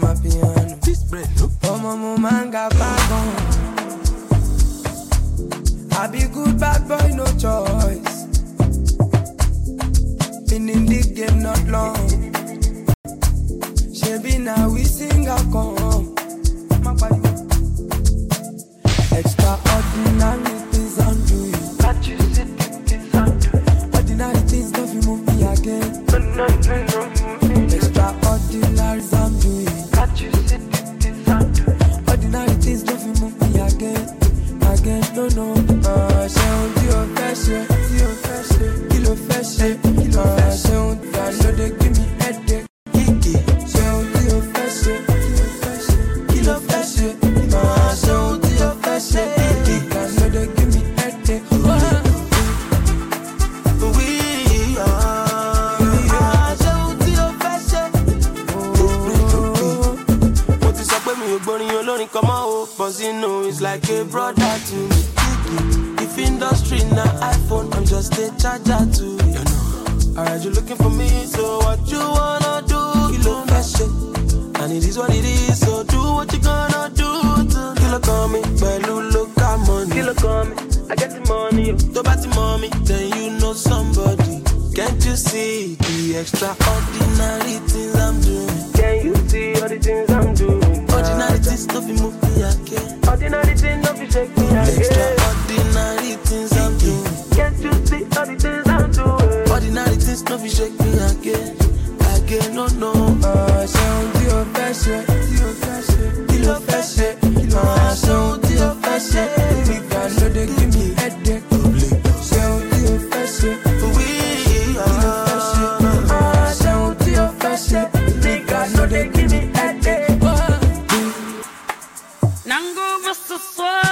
my piano. Oh, my manga bagon. I be good bad boy, no choice. Been in the game not long. Shebi now we sing a come. Extraordinary things I'm doing. Ordinary things don't you move me again. Extraordinary things I'm doing. Ordinary things don't you move me again. No. Ṣé ohun tí o fẹ́ ṣe, kí ló fẹ́ ṣe, ṣé ohun tí I know they give me headache, kìkì. Ṣé ohun tí o fẹ́ ṣe, kí ló fẹ́ ṣe, ṣé ohun tí o fẹ́ ṣe, kìkì. I know they give me headache. Come on, but you know it's like a brother to me. If industry na iPhone, I'm just a charger to you. Alright, you looking for me, so what you wanna do? Kilo fashion, and it is what it is. So do what you gonna do. Kilo call me, Belu look at money. Kilo call me, I get the money. To bat the mommy, then you know somebody. Can't you see the extraordinary things I'm doing? Can you see all the things I'm doing? Ordinary things don't be move me again. Ordinary things don't be shake me again. Extraordinary things I'm doing. Can't you see all the things I'm doing? Ordinary things don't be shake me again. No. Ṣé ohun tí o fẹ́ ṣe, kí ló fẹ́ ṣe, ṣé ohun tí o fẹ́ ṣe, nigga no dey give me headache. Ṣé ohun tí o fẹ́ ṣe, kí ló fẹ́ ṣe, ṣé ohun tí o fẹ́ ṣe, nigga no dey give me headache. Nango versus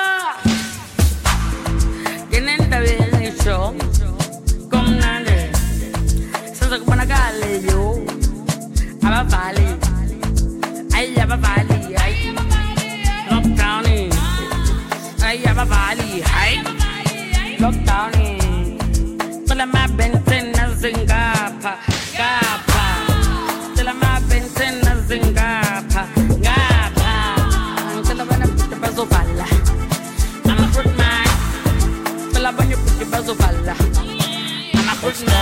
Genenda Venecho. Come nane. Sasa kumana gale yo. Aba valley. Ay aba valley. Ay. Lockdown. Ay aba valley. Ay. Lockdown. Tala ma benten na zingapa. Gapa. Tala ma benten na zingapa. I'm a fruit man. Fill up on your pretty bazooka. I'm a fruit man.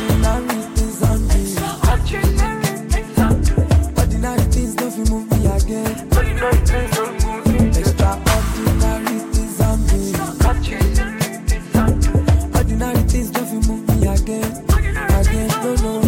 Ordinary things don't you move me again. Extraordinary things I'm doing. Ordinary things don't you move me again. No.